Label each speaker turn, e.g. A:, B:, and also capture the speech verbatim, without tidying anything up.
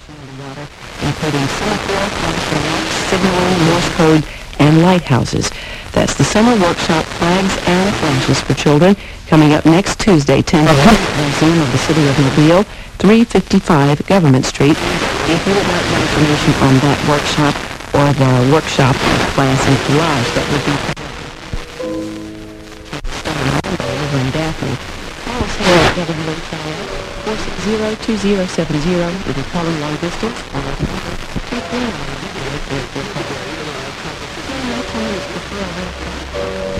A: water, including semaphore, flashing lights, signaling, Morse code, and lighthouses. That's the summer workshop, Flags and Flashes for Children, coming up next Tuesday, ten a.m. at the Museum of the City of Mobile, three fifty-five Government Street. If you would like more information on that workshop or the workshop class and collage that would be starting Monday over in Daphne, call us here at W H I F four six zero, two zero seven zero. If you're calling long distance, or two three nine.